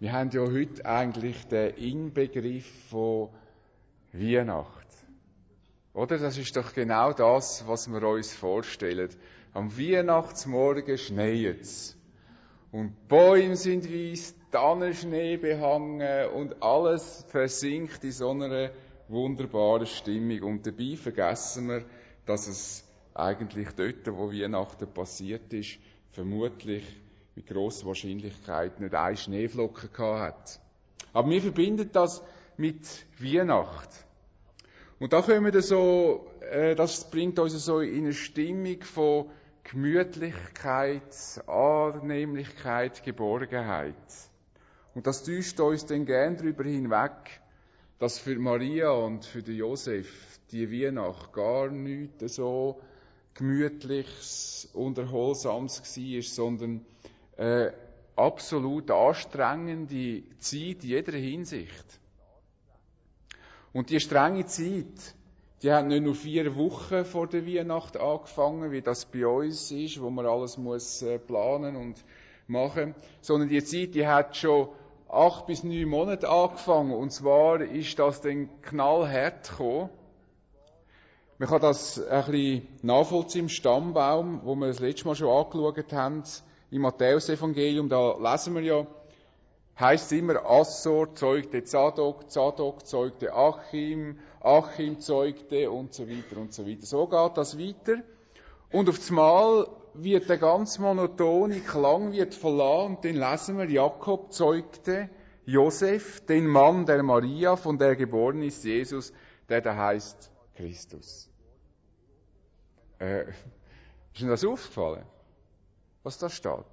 Wir haben ja heute eigentlich den Inbegriff von Weihnacht. Oder? Das ist doch genau das, was wir uns vorstellen. Am Weihnachtsmorgen schneit es. Und die Bäume sind weiss, Tannenschnee behangen und alles versinkt in so einer wunderbaren Stimmung. Und dabei vergessen wir, dass es eigentlich dort, wo Weihnachten passiert ist, vermutlich mit grosser Wahrscheinlichkeit nicht eine Schneeflocke gehabt hat. Aber wir verbinden das mit Weihnacht. Und da kommen wir so, das bringt uns so in eine Stimmung von Gemütlichkeit, Annehmlichkeit, Geborgenheit. Und das täuscht uns dann gern darüber hinweg, dass für Maria und für den Josef die Weihnacht gar nichts so Gemütliches und Erholsames war, sondern absolut anstrengende Zeit in jeder Hinsicht. Und die strenge Zeit, die hat nicht nur 4 Wochen vor der Weihnacht angefangen, wie das bei uns ist, wo man alles muss planen und machen, sondern die Zeit, die hat schon 8 bis 9 Monate angefangen. Und zwar ist das dann knallhart gekommen. Man kann das ein bisschen nachvollziehen im Stammbaum, wo wir das letzte Mal schon angeschaut haben, im Matthäus-Evangelium. Da lesen wir ja, heisst es immer, Assor zeugte Zadok, Zadok zeugte Achim, Achim zeugte und so weiter und so weiter. So geht das weiter. Und auf einmal wird der ganz monotone Klang wird verlassen und dann lesen wir, Jakob zeugte Josef, den Mann der Maria, von der geboren ist Jesus, der da heißt Christus. Ist Ihnen das aufgefallen, was da steht?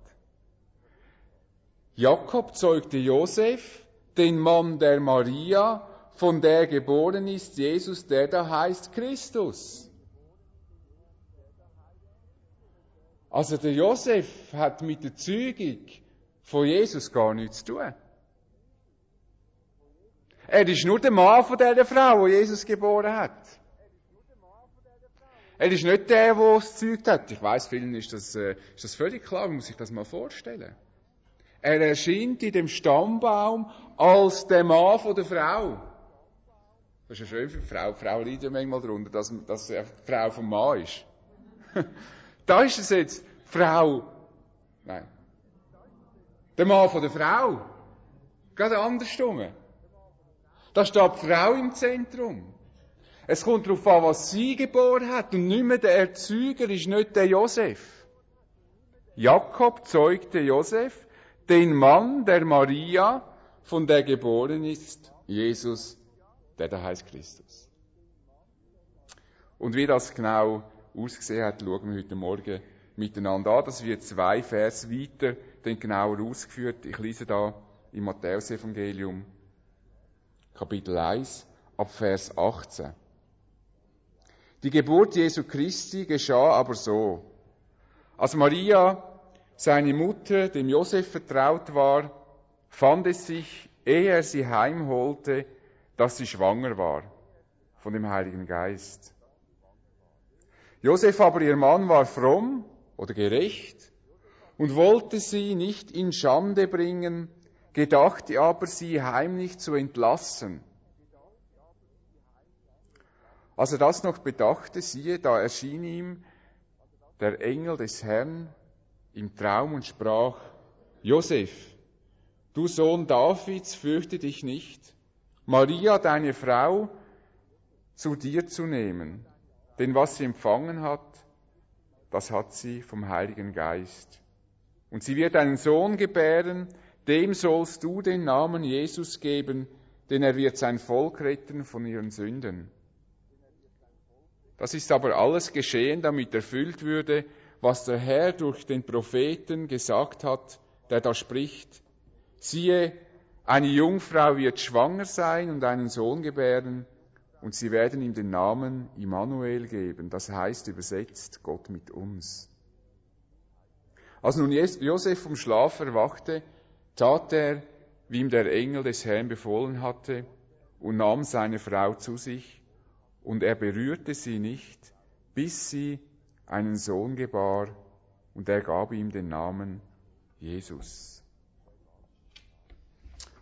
Jakob zeugte Josef, den Mann der Maria, von der geboren ist Jesus, der da heißt Christus. Also der Josef hat mit der Zeugung von Jesus gar nichts zu tun. Er ist nur der Mann von dieser Frau, die Jesus geboren hat. Er ist nicht der, der es gezeugt hat. Ich weiss, vielen ist das völlig klar, man muss sich das mal vorstellen. Er erscheint in dem Stammbaum als der Mann von der Frau. Das ist ja schön für die Frau. Die Frau leidet ja manchmal darunter, dass er die Frau vom Mann ist. Da ist es jetzt Frau. Nein. Der Mann von der Frau. Gerade andersrum. Da steht die Frau im Zentrum. Es kommt darauf an, was sie geboren hat. Und nicht mehr der Erzeuger ist nicht der Josef. Jakob zeugte Josef, den Mann der Maria, von der geboren ist Jesus, der da heißt Christus. Und wie das genau ausgesehen hat, schauen wir heute Morgen miteinander an. Das wird 2 Vers weiter dann genauer ausgeführt. Ich lese da im Matthäus-Evangelium, Kapitel 1, ab Vers 18. Die Geburt Jesu Christi geschah aber so. Als Maria, seine Mutter, dem Josef vertraut war, fand es sich, ehe er sie heimholte, dass sie schwanger war von dem Heiligen Geist. Josef aber, ihr Mann, war fromm oder gerecht und wollte sie nicht in Schande bringen, gedachte aber, sie heimlich zu entlassen. Als er das noch bedachte, siehe, da erschien ihm der Engel des Herrn im Traum und sprach, Josef, du Sohn Davids, fürchte dich nicht, Maria, deine Frau, zu dir zu nehmen, denn was sie empfangen hat, das hat sie vom Heiligen Geist. Und sie wird einen Sohn gebären, dem sollst du den Namen Jesus geben, denn er wird sein Volk retten von ihren Sünden. Das ist aber alles geschehen, damit erfüllt würde, was der Herr durch den Propheten gesagt hat, der da spricht. Siehe, eine Jungfrau wird schwanger sein und einen Sohn gebären, und sie werden ihm den Namen Immanuel geben, das heißt übersetzt Gott mit uns. Als nun Josef vom Schlaf erwachte, tat er, wie ihm der Engel des Herrn befohlen hatte, und nahm seine Frau zu sich, und er berührte sie nicht, bis sie einen Sohn gebar, und er gab ihm den Namen Jesus.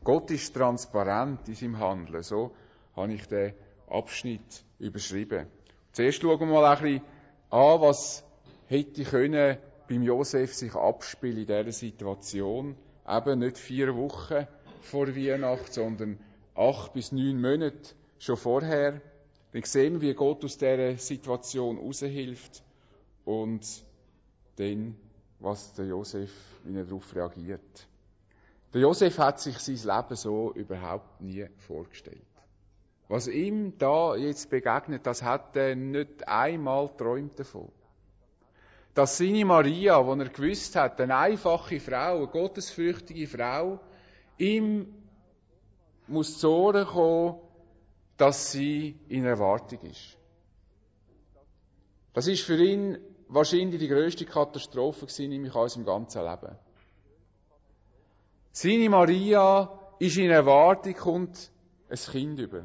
Gott ist transparent in seinem Handeln. So habe ich den Abschnitt überschrieben. Zuerst schauen wir mal ein bisschen an, was hätte können beim Josef sich abspielen in dieser Situation. Eben nicht 4 Wochen vor Weihnachten, sondern 8 bis 9 Monate schon vorher. Dann sehen wir, wie Gott aus dieser Situation raushilft und dann, was der Josef, wie er darauf reagiert. Der Josef hat sich sein Leben so überhaupt nie vorgestellt. Was ihm da jetzt begegnet, das hat er nicht einmal geträumt davon. Dass seine Maria, die er gewusst hat, eine einfache Frau, eine gottesfürchtige Frau, ihm muss zu Ohren kommen, dass sie in Erwartung ist. Das ist für ihn wahrscheinlich die grösste Katastrophe gewesen, nämlich in unserem ganzen Leben. Seine Maria ist in Erwartung, kommt ein Kind über.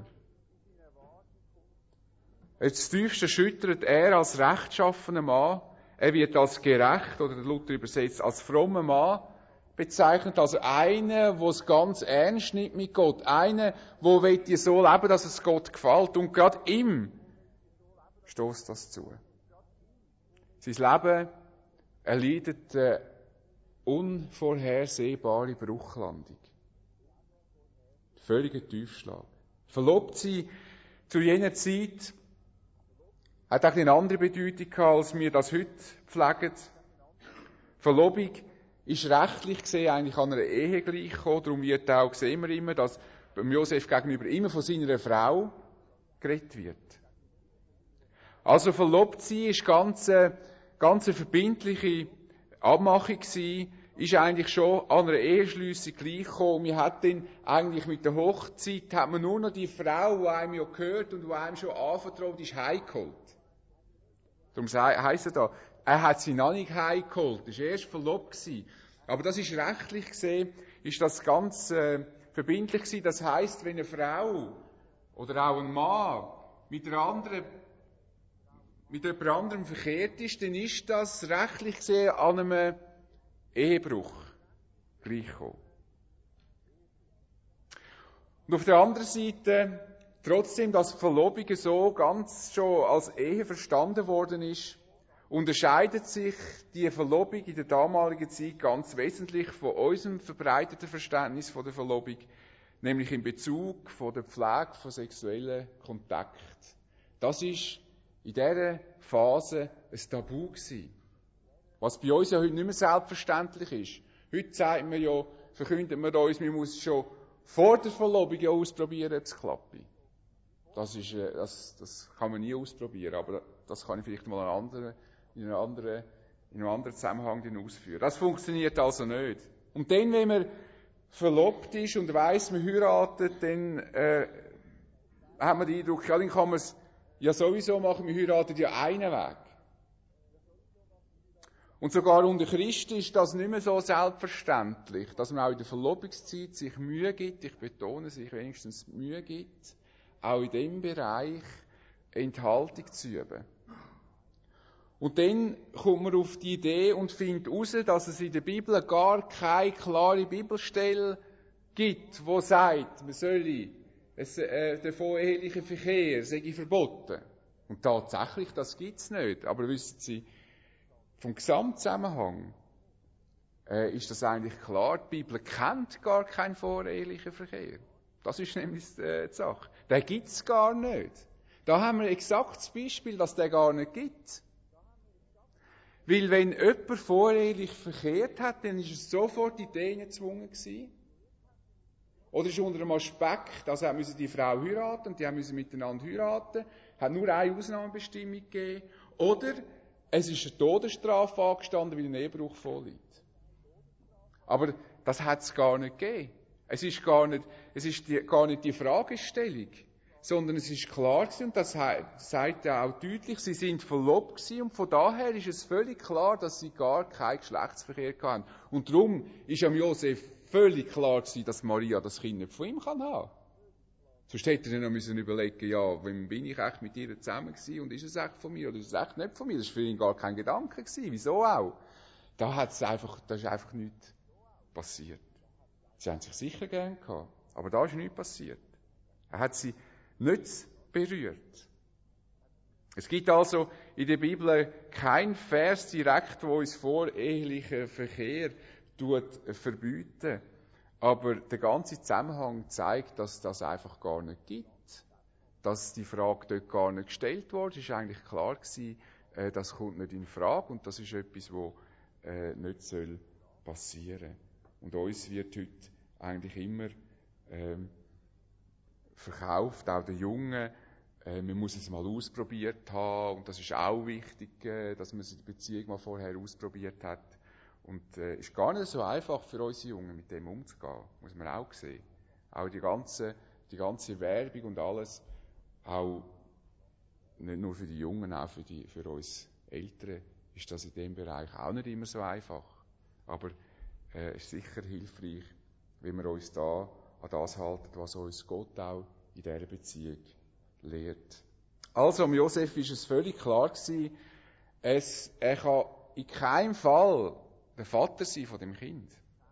Das Tiefste schüttert er als rechtschaffener Mann. Er wird als gerecht, oder der Luther übersetzt, als frommer Mann bezeichnet. Also einer, der es ganz ernst nimmt mit Gott. Einer, der so leben will, dass es Gott gefällt. Und gerade ihm stößt das zu. Sein Leben erleidet eine unvorhersehbare Bruchlandung. Völliger Tiefschlag. Verlobt sie zu jener Zeit hat auch eine andere Bedeutung gehabt, als wir das heute pflegen. Verlobung ist rechtlich gesehen eigentlich an einer Ehe gleich gekommen. Darum wird auch, sehen wir immer, dass beim Josef gegenüber immer von seiner Frau geredet wird. Also verlobt sie ist ganz eine verbindliche Abmachung gewesen, ist eigentlich schon an einer Eheschliessung gleich gekommen. Wir hat dann eigentlich mit der Hochzeit hat man nur noch die Frau, die einem ja gehört und die einem schon anvertraut ist, heimgeholt. Darum heisst es da, er hat sie noch nicht heimgeholt, er war erst verlobt gewesen. Aber das ist rechtlich gesehen, ist das ganz verbindlich gewesen. Das heisst, wenn eine Frau oder auch ein Mann mit jemand anderem verkehrt ist, dann ist das rechtlich gesehen an einem Ehebruch gleichgekommen. Und auf der anderen Seite, trotzdem, dass Verlobung so ganz schon als Ehe verstanden worden ist, unterscheidet sich die Verlobung in der damaligen Zeit ganz wesentlich von unserem verbreiteten Verständnis von der Verlobung, nämlich in Bezug von der Pflege von sexuellen Kontakt. Das ist in dieser Phase ein Tabu gewesen. Was bei uns ja heute nicht mehr selbstverständlich ist. Heute sagt man ja, verkündet man uns, man muss schon vor der Verlobung ja ausprobieren, ob es klappt. Das kann man nie ausprobieren, aber das kann ich vielleicht mal in einem anderen Zusammenhang ausführen. Das funktioniert also nicht. Und dann, wenn man verlobt ist und weiss, man heiratet, dann hat man den Eindruck, ja, dann kann man es ja sowieso machen, wir heiraten ja einen Weg. Und sogar unter Christen ist das nicht mehr so selbstverständlich, dass man auch in der Verlobungszeit sich Mühe gibt, ich betone, sich wenigstens Mühe gibt, auch in diesem Bereich Enthaltung zu üben. Und dann kommt man auf die Idee und findet heraus, dass es in der Bibel gar keine klare Bibelstelle gibt, die sagt, man solle der voreheliche Verkehr sei verboten. Und tatsächlich, das gibt es nicht. Aber wissen Sie, vom Gesamtzusammenhang ist das eigentlich klar. Die Bibel kennt gar keinen vorehelichen Verkehr. Das ist nämlich die Sache. Den gibt es gar nicht. Da haben wir exakt das Beispiel, dass der gar nicht gibt. Weil wenn jemand vorehelich verkehrt hat, dann ist es sofort in die Ehe gezwungen gewesen. Oder ist unter dem Aspekt, also er müsse die Frau heiraten und die müssen miteinander heiraten, hat nur eine Ausnahmebestimmung gegeben. Oder es ist eine Todesstrafe angestanden, weil ein Ehebruch vorliegt. Aber das hat es gar nicht gegeben. Es ist gar nicht die Fragestellung, sondern es ist klar gewesen, und das sagt er auch deutlich, sie sind verlobt gewesen, und von daher ist es völlig klar, dass sie gar keinen Geschlechtsverkehr hatten. Und darum ist am Josef völlig klar gewesen, dass Maria das Kind nicht von ihm haben kann. Sonst hätte er dann noch überlegen müssen, ja, wann bin ich echt mit ihr zusammen gewesen, und ist es echt von mir, oder ist es echt nicht von mir? Das war für ihn gar kein Gedanke gewesen. Wieso auch? Da ist einfach nichts passiert. Sie haben sich sicher gern gehabt, aber da ist nichts passiert. Er hat sie nicht berührt. Es gibt also in der Bibel kein Vers direkt, wo uns vorehelichen Verkehr verbietet. Aber der ganze Zusammenhang zeigt, dass das einfach gar nicht gibt. Dass die Frage dort gar nicht gestellt wurde, ist eigentlich klar gewesen, das kommt nicht in Frage und das ist etwas, was nicht passieren soll. Und uns wird heute eigentlich immer verkauft, auch den Jungen, man muss es mal ausprobiert haben und das ist auch wichtig, dass man die Beziehung mal vorher ausprobiert hat. Und ist gar nicht so einfach für unsere Jungen, mit dem umzugehen, muss man auch sehen. Auch die ganze Werbung und alles, auch nicht nur für die Jungen, auch für uns Eltern, ist das in dem Bereich auch nicht immer so einfach. Aber es ist sicher hilfreich, wenn wir uns da an das halten, was uns Gott auch in dieser Beziehung lehrt. Also, am Josef ist es völlig klar gewesen, er kann in keinem Fall der Vater sein von dem Kind.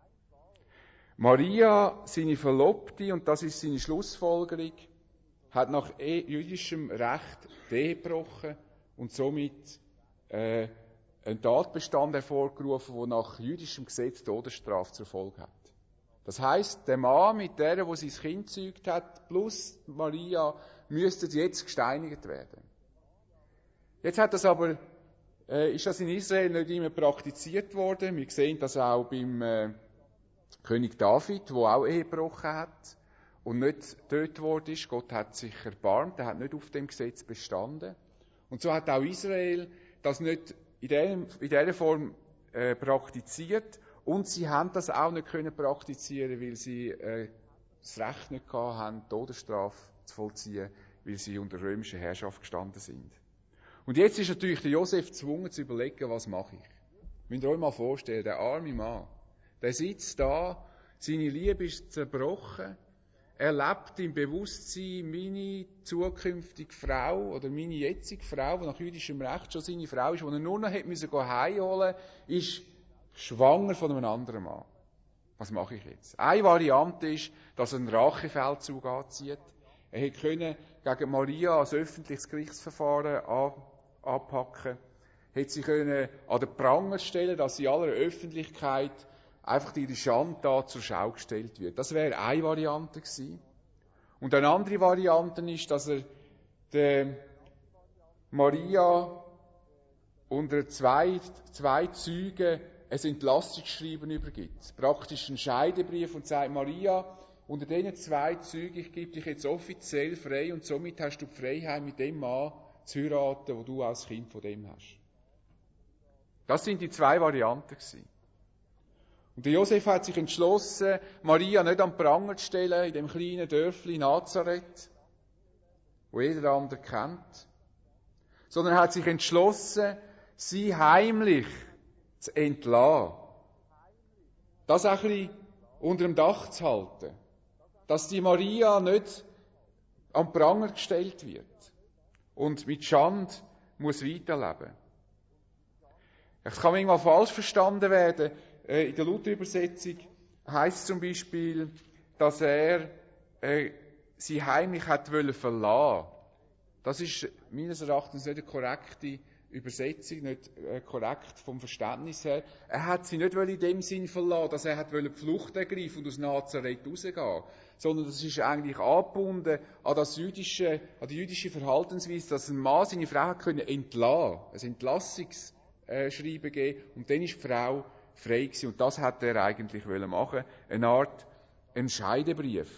Maria, seine Verlobte, und das ist seine Schlussfolgerung, hat nach jüdischem Recht die Ehe gebrochen und somit einen Tatbestand hervorgerufen, der nach jüdischem Gesetz Todesstrafe zur Folge hat. Das heisst, der Mann mit der, wo sein Kind gezeugt hat, plus Maria, müssten jetzt gesteinigt werden. Jetzt hat das aber ist das in Israel nicht immer praktiziert worden. Wir sehen das auch beim König David, der auch Ehe gebrochen hat und nicht getötet worden ist. Gott hat sich erbarmt, er hat nicht auf dem Gesetz bestanden. Und so hat auch Israel das nicht in dieser Form praktiziert. Und sie haben das auch nicht können praktizieren, weil sie das Recht nicht hatten, Todesstrafe zu vollziehen, weil sie unter römischer Herrschaft gestanden sind. Und jetzt ist natürlich der Josef gezwungen zu überlegen, was mache ich. Müsst ihr euch mal vorstellen, der arme Mann, der sitzt da, seine Liebe ist zerbrochen, er lebt im Bewusstsein, meine zukünftige Frau oder meine jetzige Frau, die nach jüdischem Recht schon seine Frau ist, die er nur noch heimholen musste, ist schwanger von einem anderen Mann. Was mache ich jetzt? Eine Variante ist, dass er einen Rachefeldzug anzieht. Er hätte können gegen Maria als öffentliches Gerichtsverfahren anpacken, hätte sie können an den Pranger stellen, dass sie in aller Öffentlichkeit einfach ihre Schande da zur Schau gestellt wird. Das wäre eine Variante gewesen. Und eine andere Variante ist, dass er der Maria unter zwei Zeugen ein Entlastungsschreiben übergibt. Praktisch einen Scheidebrief und sagt, Maria, unter diesen zwei Zeugen, ich gebe dich jetzt offiziell frei und somit hast du die Freiheit, mit dem Mann zu heiraten, wo du als Kind von dem hast. Das sind die zwei Varianten gewesen. Und der Josef hat sich entschlossen, Maria nicht am Pranger zu stellen, in dem kleinen Dörfli Nazareth, wo jeder andere kennt, sondern er hat sich entschlossen, sie heimlich zu entlassen. Das auch ein bisschen unter dem Dach zu halten. Dass die Maria nicht am Pranger gestellt wird und mit Schande muss weiterleben. Es kann manchmal falsch verstanden werden. In der Luther-Übersetzung heisst es zum Beispiel, dass er sie heimlich hat verlassen. Das ist meines Erachtens nicht eine korrekte Übersetzung, nicht korrekt vom Verständnis her. Er hat sie nicht in dem Sinn verlassen, dass er die Flucht ergreifen und aus Nazareth rausgehen, sondern das ist eigentlich angebunden an die jüdische Verhaltensweise, dass ein Mann seine Frau entlassen konnte, ein Entlassungsschreiben geben, und dann ist die Frau frei gewesen. Und das hat er eigentlich machen, eine Art Scheidebrief.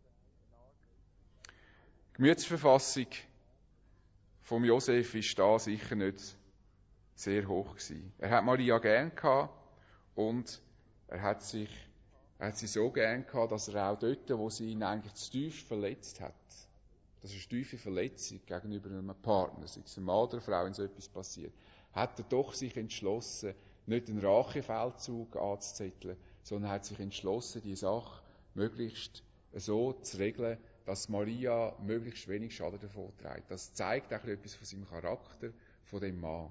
Die Gemütsverfassung vom Josef ist da sicher nicht sehr hoch gewesen. Er hat Maria gern gehabt und er hat sie so gern gehabt, dass er auch dort, wo sie ihn eigentlich zu tief verletzt hat, das ist eine tiefe Verletzung gegenüber einem Partner, sei es einem Mann oder einer Frau, wenn so etwas passiert, hat er doch sich entschlossen, nicht einen Rachefeldzug anzuzetteln, sondern hat sich entschlossen, die Sache möglichst so zu regeln, dass Maria möglichst wenig Schaden davon trägt. Das zeigt auch etwas von seinem Charakter, von dem Mann.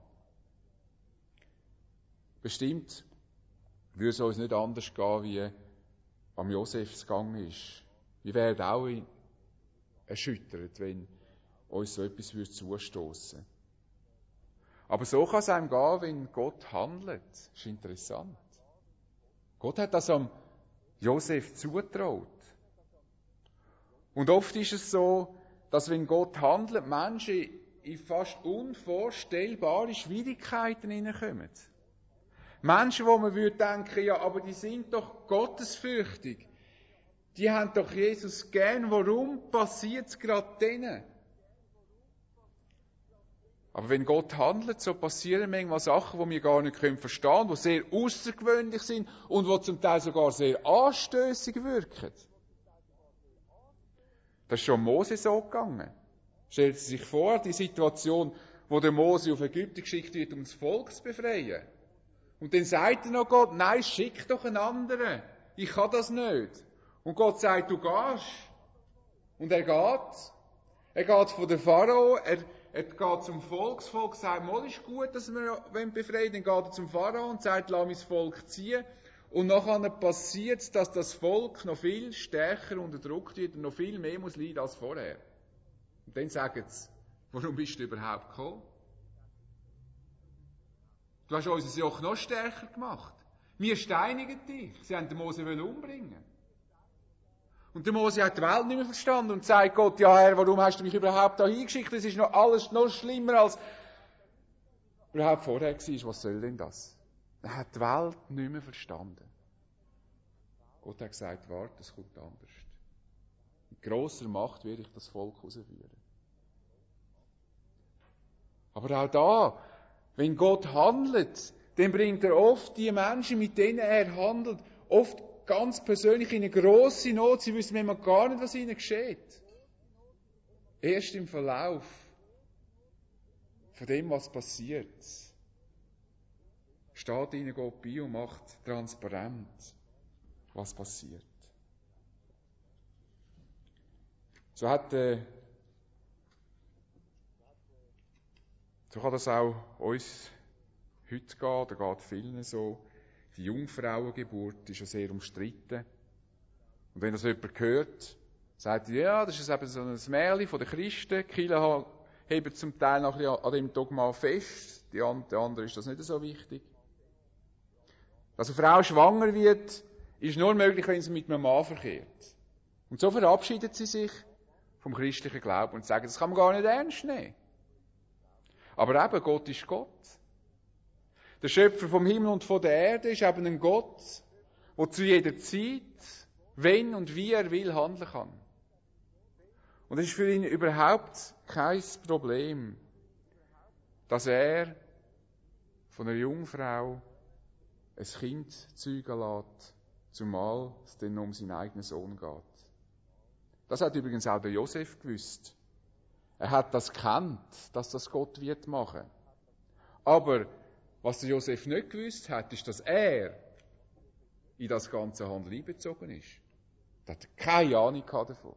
Bestimmt würde es uns nicht anders gehen, wie am Josefs Gang ist. Wir wären auch erschüttert, wenn uns so etwas zustoßen würde. Aber so kann es einem gehen, wenn Gott handelt. Das ist interessant. Gott hat das am Josef zugetraut. Und oft ist es so, dass wenn Gott handelt, Menschen in fast unvorstellbare Schwierigkeiten hineinkommen. Menschen, wo man würde denken, ja, aber die sind doch gottesfürchtig. Die haben doch Jesus gern. Warum passiert es gerade denen? Aber wenn Gott handelt, so passieren manchmal Sachen, die wir gar nicht verstehen können, die sehr außergewöhnlich sind und die zum Teil sogar sehr anstößig wirken. Das ist schon Mose so gegangen. Stellt Sie sich vor, die Situation, wo der Mose auf Ägypten geschickt wird, um das Volk zu befreien. Und dann sagt er noch Gott, nein, schick doch einen anderen. Ich kann das nicht. Und Gott sagt, du gehst. Und er geht. Er geht von der Pharao, er geht zum Volk. Das Volk sagt, mal ist gut, dass wir befreien. Dann geht er zum Pharao und sagt, lass mein Volk ziehen. Und nachher passiert es, dass das Volk noch viel stärker unterdrückt wird und noch viel mehr muss leiden als vorher. Und dann sagen sie, warum bist du überhaupt gekommen? Du hast unser Joch noch stärker gemacht. Wir steinigen dich. Sie haben den Mose umbringen. Und der Mose hat die Welt nicht mehr verstanden und sagt Gott, ja Herr, warum hast du mich überhaupt da hingeschickt? Das ist noch alles noch schlimmer als überhaupt vorher war. Was soll denn das? Er hat die Welt nicht mehr verstanden. Gott hat gesagt, warte, es kommt anders. Mit grosser Macht werde ich das Volk herausführen. Aber auch da, wenn Gott handelt, dann bringt er oft die Menschen, mit denen er handelt, oft ganz persönlich in eine grosse Not. Sie wissen manchmal gar nicht, was ihnen geschieht. Erst im Verlauf von dem, was passiert, steht ihnen Gott bei und macht transparent, was passiert. So kann das auch uns heute gehen, oder geht vielen so. Die Jungfrauengeburt ist ja sehr umstritten. Und wenn das jemand hört, sagt er, ja, das ist eben so ein Märchen von den Christen. Die Kirche heben zum Teil noch ein bisschen an dem Dogma fest. Der andere ist das nicht so wichtig. Dass eine Frau schwanger wird, ist nur möglich, wenn sie mit einem Mann verkehrt. Und so verabschiedet sie sich vom christlichen Glauben und sagt, das kann man gar nicht ernst nehmen. Aber eben, Gott ist Gott. Der Schöpfer vom Himmel und von der Erde ist eben ein Gott, der zu jeder Zeit, wenn und wie er will, handeln kann. Und es ist für ihn überhaupt kein Problem, dass er von einer Jungfrau ein Kind zeugen lässt, zumal es dann um seinen eigenen Sohn geht. Das hat übrigens auch der Josef gewusst. Er hat das gekannt, dass das Gott wird machen. Aber was der Josef nicht gewusst hat, ist, dass er in das ganze Handeln einbezogen ist. Er hat keine Ahnung davon.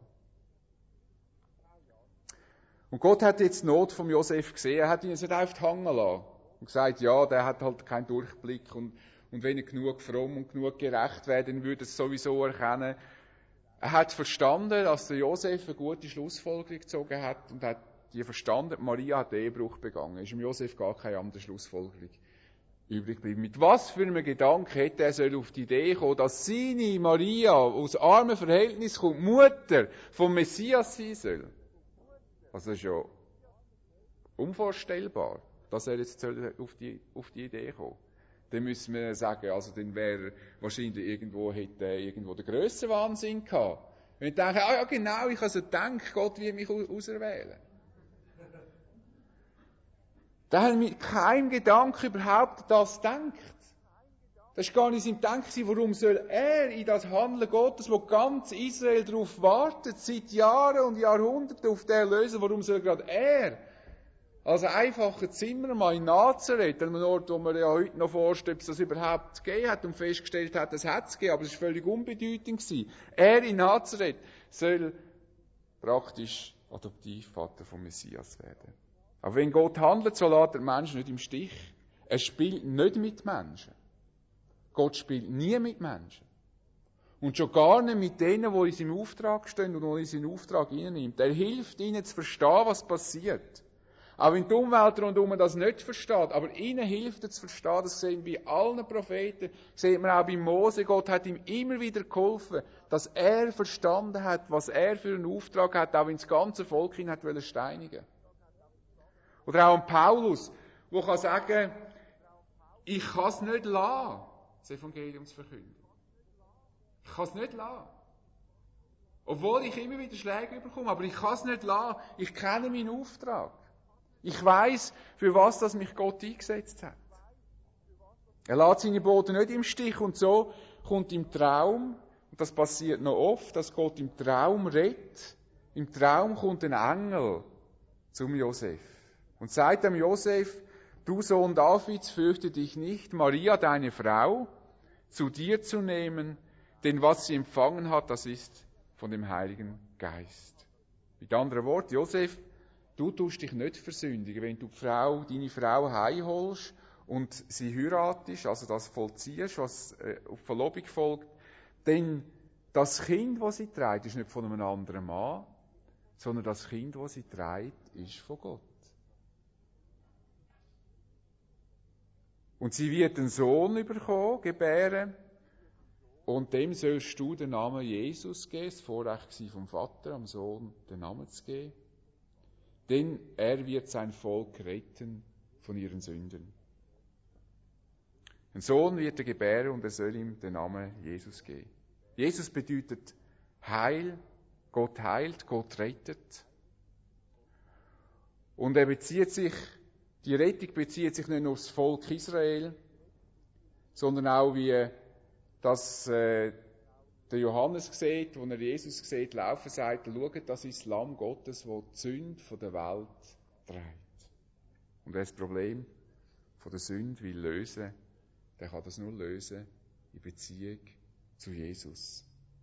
Und Gott hat jetzt die Not vom Josef gesehen. Er hat ihn nicht einfach hängen lassen und gesagt, ja, der hat halt keinen Durchblick und wenn er genug fromm und genug gerecht wäre, dann würde er es sowieso erkennen. Er hat verstanden, dass der Josef eine gute Schlussfolgerung gezogen hat und hat die verstanden, Maria hat Ehebruch begangen. Ist im Josef gar keine andere Schlussfolgerung übrig geblieben. Mit was für einem Gedanken hätte er soll auf die Idee kommen, dass seine Maria aus armen Verhältnissen kommt, Mutter vom Messias sein soll? Also das ist ja unvorstellbar, dass er jetzt auf die Idee kommen. Dann müssen wir sagen, also dann wäre wahrscheinlich hätte er irgendwo den grössten Wahnsinn gehabt. Wenn ich denke, ja genau, ich habe so gedacht, Gott wird mich auserwählen. Da hat er mit keinem Gedanken überhaupt das gedacht. Das war gar nicht sein Denken, warum soll er in das Handeln Gottes, wo ganz Israel darauf wartet, seit Jahren und Jahrhunderten auf den Erlöser, warum soll gerade er als einfacher Zimmermann in Nazareth, an einem Ort, wo man ja heute noch forscht, ob es das überhaupt gegeben hat und festgestellt hat, es hat es gegeben, aber es war völlig unbedeutend gewesen. Er in Nazareth soll praktisch Adoptivvater vom Messias werden. Aber wenn Gott handelt, so lässt er Menschen nicht im Stich. Er spielt nicht mit Menschen. Gott spielt nie mit Menschen. Und schon gar nicht mit denen, die in seinem Auftrag stehen und die in seinen Auftrag hinnimmt. Er hilft ihnen zu verstehen, was passiert. Auch wenn die Umwelt rundherum das nicht versteht, aber ihnen hilft es zu verstehen, das sehen wir bei allen Propheten, sieht man auch bei Mose, Gott hat ihm immer wieder geholfen, dass er verstanden hat, was er für einen Auftrag hat, auch wenn das ganze Volk ihn hat steinigen. Oder auch an Paulus, der kann sagen, ich kann es nicht lassen, das Evangelium zu verkünden. Ich kann es nicht lassen. Obwohl ich immer wieder Schläge bekomme, aber ich kann es nicht lassen. Ich kenne meinen Auftrag. Ich weiss, für was das mich Gott eingesetzt hat. Er lässt seine Boten nicht im Stich und so kommt im Traum, und das passiert noch oft, dass Gott im Traum redet. Im Traum kommt ein Engel zum Josef und sagt dem Josef, du Sohn Davids, fürchte dich nicht, Maria, deine Frau, zu dir zu nehmen, denn was sie empfangen hat, das ist von dem Heiligen Geist. Mit anderen Worten, Josef, du tust dich nicht versündigen, wenn du deine Frau heimholst und sie heiratest, also das vollziehst, was auf Verlobung folgt, denn das Kind, das sie trägt, ist nicht von einem anderen Mann, sondern das Kind, das sie trägt, ist von Gott. Und sie wird einen Sohn bekommen, gebären, und dem sollst du den Namen Jesus geben. Das Vorrecht war vom Vater, am Sohn den Namen zu geben. Denn er wird sein Volk retten von ihren Sünden. Ein Sohn wird er gebären und er soll ihm den Namen Jesus geben. Jesus bedeutet Heil, Gott heilt, Gott rettet. Und die Rettung bezieht sich nicht nur auf das Volk Israel, sondern auch wie das der Johannes sieht, wo er Jesus sieht, laufen, sagt, schaut, das ist das Lamm Gottes, das die Sünde der Welt trägt. Und wer das Problem von der Sünde will lösen, der kann das nur lösen in Beziehung zu Jesus.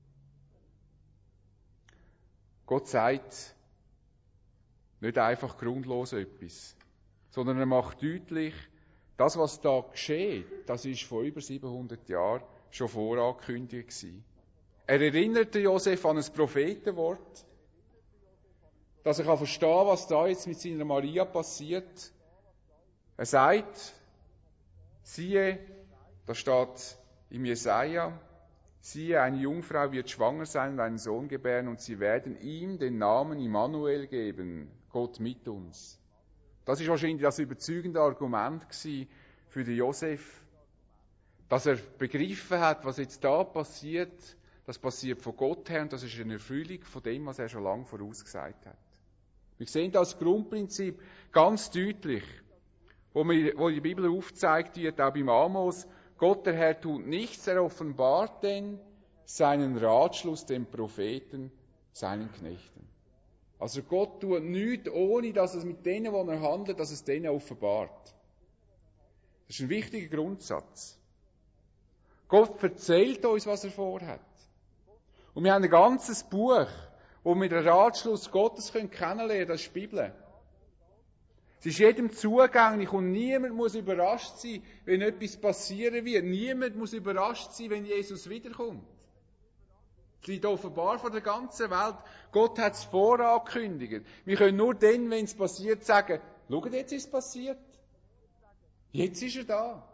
Gott sagt nicht einfach grundlos etwas, sondern er macht deutlich, das, was da geschieht, das ist vor über 700 Jahren schon vorangekündigt gewesen. Er erinnerte Josef an ein Prophetenwort, dass er verstehen kann, was da jetzt mit seiner Maria passiert. Er sagt, siehe, da steht im Jesaja, siehe, eine Jungfrau wird schwanger sein und einen Sohn gebären und sie werden ihm den Namen Immanuel geben, Gott mit uns. Das ist wahrscheinlich das überzeugende Argument gewesen für den Josef, dass er begriffen hat, was jetzt da passiert, das passiert von Gott her und das ist eine Erfüllung von dem, was er schon lange vorausgesagt hat. Wir sehen das Grundprinzip ganz deutlich, wo die Bibel aufgezeigt wird, auch beim Amos, Gott der Herr tut nichts, er offenbart denn seinen Ratschluss den Propheten, seinen Knechten. Also Gott tut nichts, ohne dass es mit denen, die er handelt, dass es denen offenbart. Das ist ein wichtiger Grundsatz. Gott erzählt uns, was er vorhat. Und wir haben ein ganzes Buch, wo wir den Ratschluss Gottes kennenlernen können, das ist die Bibel. Es ist jedem zugänglich und niemand muss überrascht sein, wenn etwas passieren wird. Niemand muss überrascht sein, wenn Jesus wiederkommt. Es liegt offenbar vor der ganzen Welt. Gott hat es vorangekündigt. Wir können nur dann, wenn es passiert, sagen, schaut, jetzt ist es passiert. Jetzt ist er da.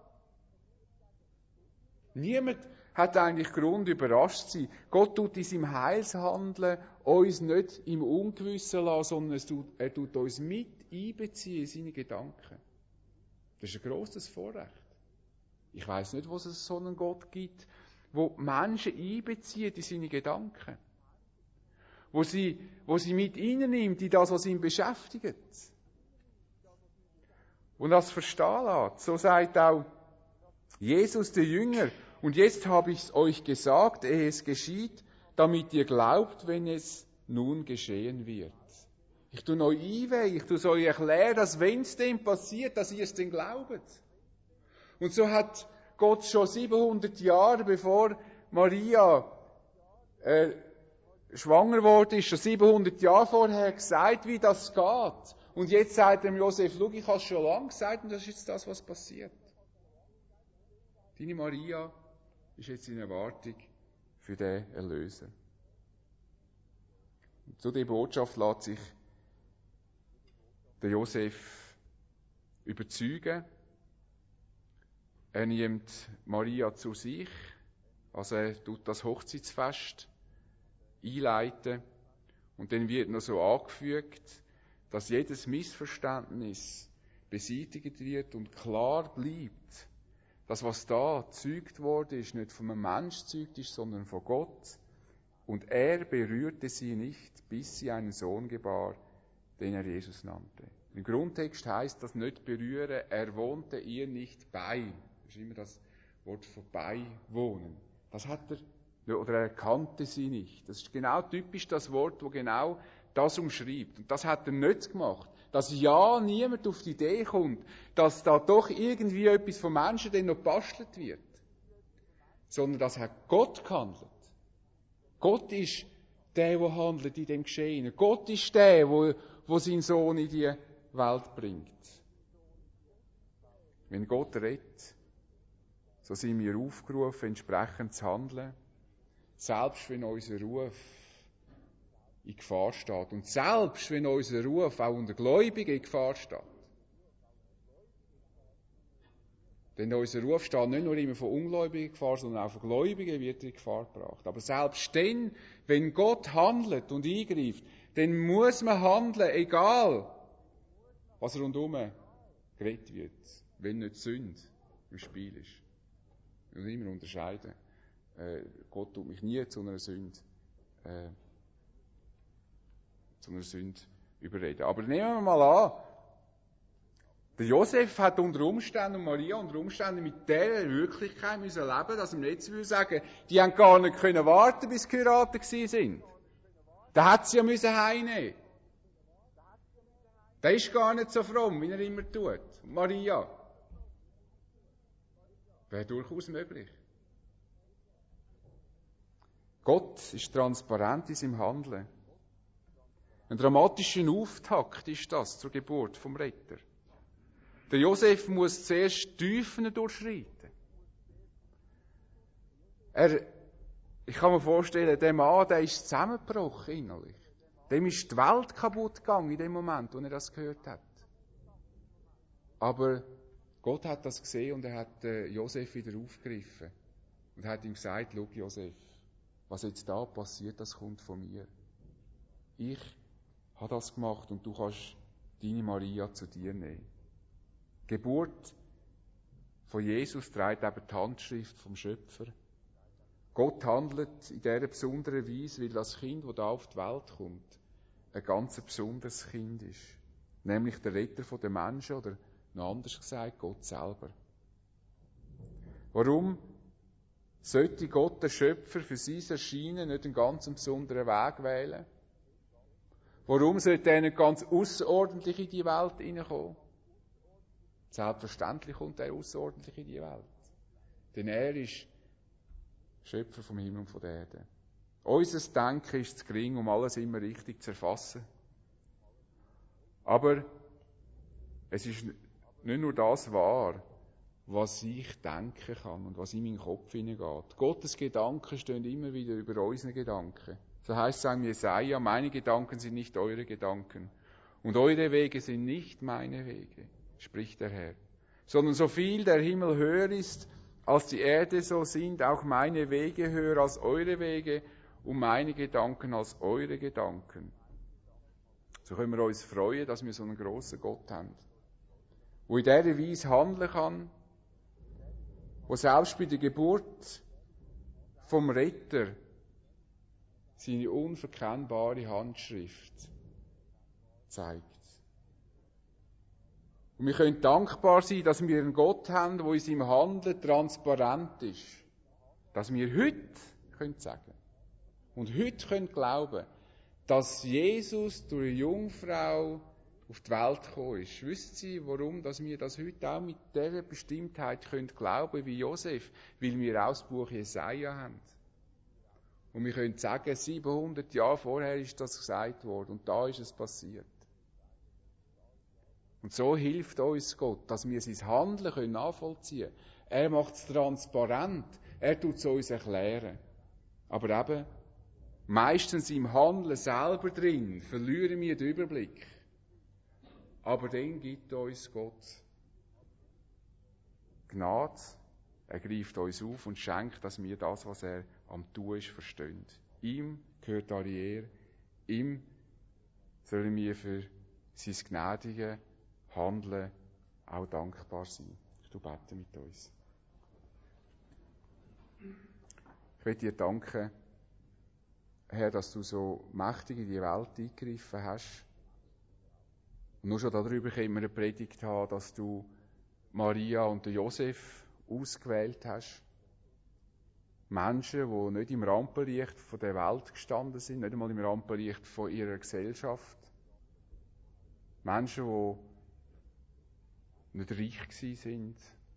Niemand hat eigentlich Grund, überrascht zu sein. Gott tut in seinem Heilshandeln uns nicht im Ungewissen lassen, sondern er tut uns mit einbeziehen in seine Gedanken. Das ist ein grosses Vorrecht. Ich weiss nicht, wo es so einen Gott gibt, wo Menschen einbezieht in seine Gedanken. Wo sie mit hineinnimmt in das, was ihn beschäftigt. Und das verstehen lässt. So sagt auch Jesus, der Jünger, und jetzt habe ich es euch gesagt, ehe es geschieht, damit ihr glaubt, wenn es nun geschehen wird. Ich tue euch einweihen, ich tue es euch erklären, dass wenn es dem passiert, dass ihr es denn glaubt. Und so hat Gott schon 700 Jahre, bevor Maria schwanger wurde, ist schon 700 Jahre vorher gesagt, wie das geht. Und jetzt sagt dem Josef, schau, ich habe es schon lange gesagt und das ist jetzt das, was passiert. Deine Maria ist jetzt in Erwartung für den Erlöser. Und zu dieser Botschaft lässt sich der Josef überzeugen. Er nimmt Maria zu sich, also er tut das Hochzeitsfest einleiten und dann wird noch so angefügt, dass jedes Missverständnis beseitigt wird und klar bleibt, dass was da gezeugt worden ist, nicht von einem Menschen gezeugt ist, sondern von Gott. Und er berührte sie nicht, bis sie einen Sohn gebar, den er Jesus nannte. Im Grundtext heißt das nicht berühren, er wohnte ihr nicht bei. Das ist immer das Wort von beiwohnen. Das hat er, oder er kannte sie nicht. Das ist genau typisch das Wort, wo genau das umschreibt. Und das hat er nicht gemacht. Dass ja niemand auf die Idee kommt, dass da doch irgendwie etwas von Menschen dann noch gebastelt wird. Sondern das hat Gott gehandelt. Gott ist der handelt in dem Geschehen. Gott ist der, wo seinen Sohn in die Welt bringt. Wenn Gott redet, so sind wir aufgerufen, entsprechend zu handeln. Selbst wenn unser Ruf in Gefahr steht. Und selbst wenn unser Ruf auch unter Gläubigen in Gefahr steht. Denn unser Ruf steht nicht nur immer von Ungläubigen in Gefahr, sondern auch von Gläubigen wird er in Gefahr gebracht. Aber selbst dann, wenn Gott handelt und eingreift, dann muss man handeln, egal was rundherum geredet wird, wenn nicht Sünde im Spiel ist. Wir müssen immer unterscheiden. Gott tut mich nie zu einer Sünde überreden. Aber nehmen wir mal an, der Josef hat unter Umständen und Maria unter Umständen mit dieser Wirklichkeit müssen leben, dass man jetzt will sagen, die haben gar nicht können warten, bis sie geheiratet sind. Da hat sie ja müssen heimnehmen. Der ist gar nicht so fromm, wie er immer tut. Maria. Wäre durchaus möglich. Gott ist transparent in seinem Handeln. Ein dramatischer Auftakt ist das zur Geburt vom Retter. Der Josef muss zuerst Tiefen durchschreiten. Ich kann mir vorstellen, der Mann, der ist zusammengebrochen innerlich. Dem ist die Welt kaputt gegangen in dem Moment, wo er das gehört hat. Aber Gott hat das gesehen und er hat Josef wieder aufgegriffen und hat ihm gesagt, schau Josef, was jetzt da passiert, das kommt von mir. Ich habe das gemacht und du kannst deine Maria zu dir nehmen. Die Geburt von Jesus trägt eben die Handschrift vom Schöpfer. Gott handelt in dieser besonderen Weise, weil das Kind, das da auf die Welt kommt, ein ganz besonderes Kind ist. Nämlich der Retter der Menschen oder noch anders gesagt, Gott selber. Warum sollte Gott, der Schöpfer, für sein Erscheinen nicht einen ganz besonderen Weg wählen? Warum sollte er nicht ganz außerordentlich in die Welt hineinkommen? Selbstverständlich kommt er außerordentlich in die Welt. Denn er ist Schöpfer vom Himmel und von der Erde. Unser Denken ist zu gering, um alles immer richtig zu erfassen. Aber es ist nicht nur das wahr, was ich denken kann und was in meinen Kopf hineingeht. Gottes Gedanken stehen immer wieder über unsere Gedanken. So heißt es in Jesaja, meine Gedanken sind nicht eure Gedanken und eure Wege sind nicht meine Wege, spricht der Herr. Sondern so viel der Himmel höher ist als die Erde, so sind auch meine Wege höher als eure Wege und meine Gedanken als eure Gedanken. So können wir uns freuen, dass wir so einen grossen Gott haben, der in dieser Weise handeln kann, der selbst bei der Geburt vom Retter seine unverkennbare Handschrift zeigt. Und wir können dankbar sein, dass wir einen Gott haben, der in seinem Handeln transparent ist. Dass wir heute sagen können und heute glauben können, dass Jesus durch eine Jungfrau auf die Welt gekommen ist. Wissen Sie, warum dass wir das heute auch mit dieser Bestimmtheit glauben können, wie Josef? Weil wir auch das Buch Jesaja haben. Und wir können sagen, 700 Jahre vorher ist das gesagt worden und da ist es passiert. Und so hilft uns Gott, dass wir sein Handeln nachvollziehen können. Er macht es transparent. Er tut es uns erklären. Aber eben, meistens im Handeln selber drin, verlieren wir den Überblick. Aber dann gibt uns Gott Gnade. Er greift uns auf und schenkt, dass wir das, was er am Tun ist, verstehen. Ihm gehört alle Ehre. Ihm sollen wir für sein gnädige Handeln auch dankbar sein. Ich bete mit uns. Ich will dir danken, Herr, dass du so mächtig in die Welt eingegriffen hast. Und nur schon darüber können wir eine Predigt haben, dass du Maria und Josef ausgewählt hast. Menschen, die nicht im Rampenlicht von der Welt gestanden sind, nicht einmal im Rampenlicht von ihrer Gesellschaft. Menschen, die nicht reich gewesen sind.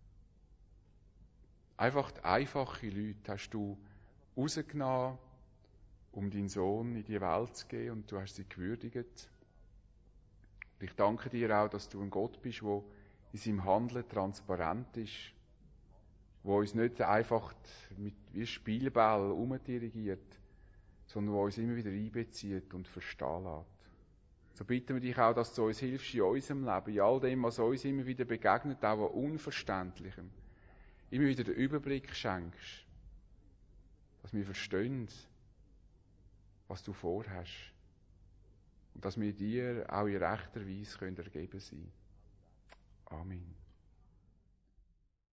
Einfach einfache Leute hast du rausgenommen, um deinen Sohn in die Welt zu geben, und du hast sie gewürdigt. Und ich danke dir auch, dass du ein Gott bist, der in seinem Handeln transparent ist, wo uns nicht einfach wie Spielball umdirigiert, sondern wo uns immer wieder einbezieht und verstehen lässt. So bitten wir dich auch, dass du uns hilfst in unserem Leben, in all dem, was uns immer wieder begegnet, auch an Unverständlichem, immer wieder den Überblick schenkst, dass wir verstehen, was du vorhast, und dass wir dir auch in rechter Weise ergeben sein können. Amen.